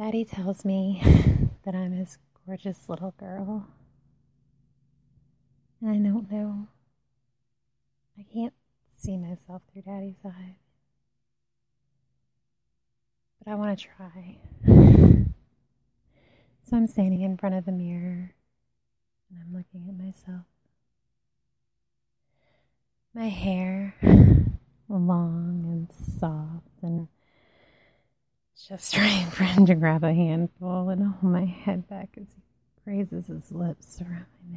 Daddy tells me that I'm his gorgeous little girl. And I don't know. I can't see myself through Daddy's eyes. But I want to try. So I'm standing in front of the mirror and I'm looking at myself. My hair, long and soft and just right for him to grab a handful and hold my head back as he raises his lips around my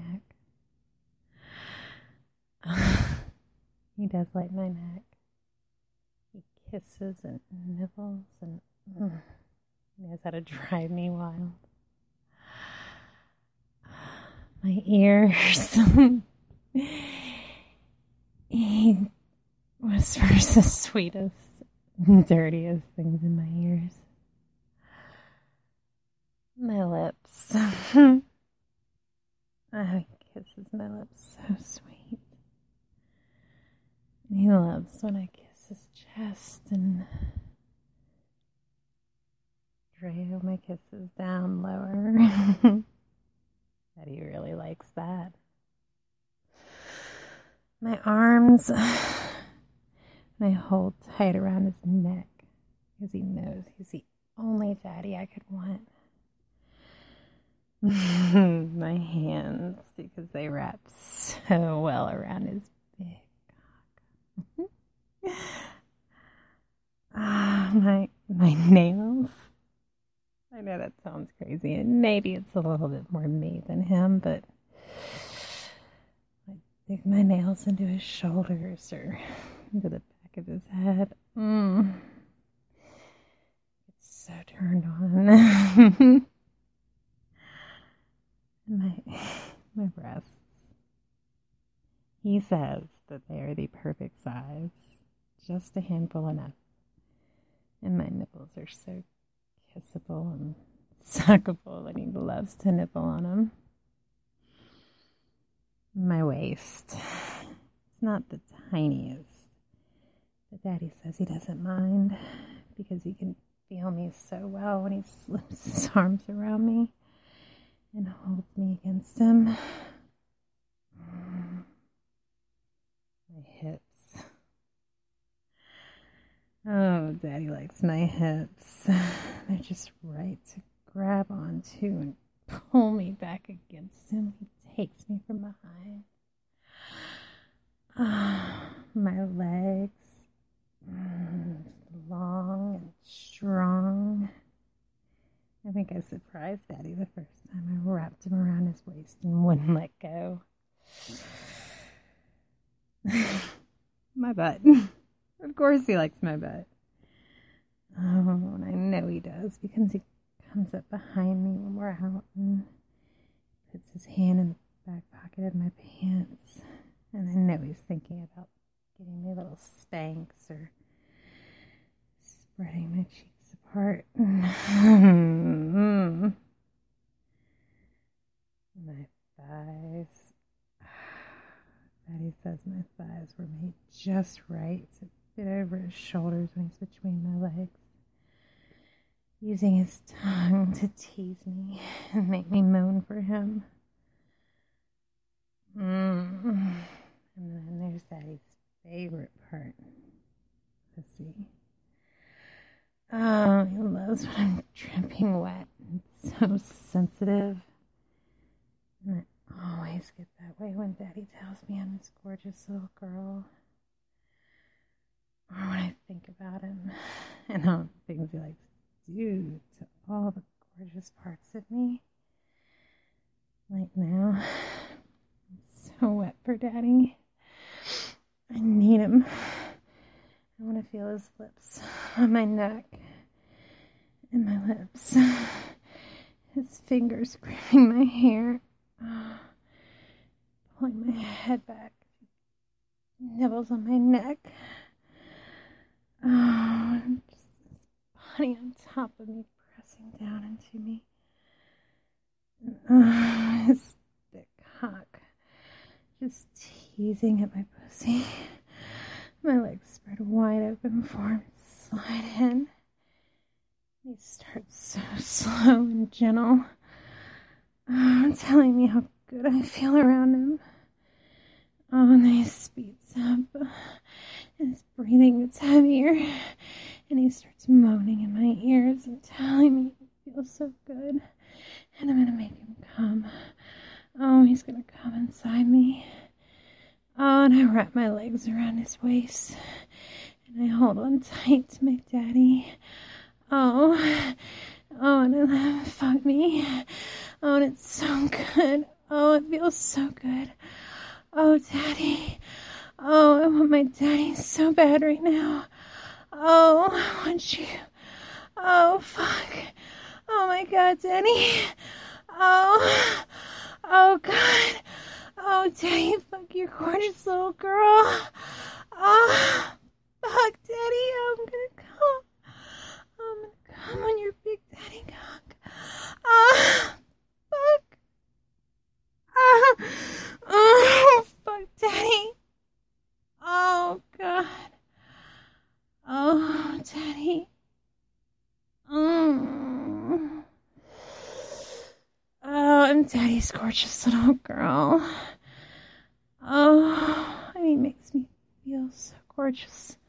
neck. He does like my neck. He kisses and nibbles and he knows how to drive me wild. My ears. He whispers the sweetest, dirtiest things in my ears. My lips. He kisses my lips so sweet. And he loves when I kiss his chest and trail my kisses down lower. That he really likes that. My arms, I hold tight around his neck because he knows he's the only daddy I could want. My hands, because they wrap so well around his big cock. My nails. I know that sounds crazy, and maybe it's a little bit more me than him, but I dig my nails into his shoulders or into the back of his head. It's so turned on. My breasts. He says that they are the perfect size, just a handful enough. And my nipples are so kissable and suckable, and he loves to nibble on them. My waist. It's not the tiniest, but Daddy says he doesn't mind because he can feel me so well when he slips his arms around me and holds me against him. My hips. Oh, Daddy likes my hips. They're just right to grab onto and pull me back against him. He takes me from behind. My legs. Long and strong. I think I surprised Daddy the first time I wrapped him around his waist and wouldn't let go. My butt. Of course he likes my butt. Oh, and I know he does because he comes up behind me when we're out and puts his hand in the back pocket of my pants. And I know he's thinking about giving me little spanks or spreading my cheeks apart. My thighs. Daddy says my thighs were made just right to fit over his shoulders when he's between my legs, using his tongue to tease me and make me moan for him. And then there's Daddy's favorite part, pussy. Oh, he loves when I'm dripping wet and so sensitive. And I always get that way when Daddy tells me I'm his gorgeous little girl. Or when I think about him and all the things he likes to do to all the gorgeous parts of me. Like now, I'm so wet for Daddy. I need him. I want to feel his lips on my neck and my lips. His fingers gripping my hair. Pulling my head back. Nibbles on my neck. Just his body on top of me, pressing down into me. His thick cock just teasing at my pussy. My legs spread wide open for him to slide in. He starts so slow and gentle, telling me how good I feel around him. Oh, and then he speeds up, and his breathing gets heavier, and he starts moaning in my ears and telling me it feels so good, and I'm gonna make him come. Oh, he's gonna come inside me. Oh, and I wrap my legs around his waist, and I hold on tight to my daddy. Oh, and I let him fuck me. Oh, and it's so good. Oh, it feels so good. Oh, Daddy. Oh, I want my daddy so bad right now. Oh, I want you. Oh, fuck. Oh, my God, Daddy. Oh, God. Oh, Daddy, fuck your gorgeous little girl. Oh, fuck, Daddy, I'm gonna come. I'm gonna come on your big daddy cock. Oh, fuck. Oh, fuck, Daddy. Oh, God. Oh, Daddy. Oh, I'm Daddy's gorgeous little girl. Oh, and he makes me feel so gorgeous.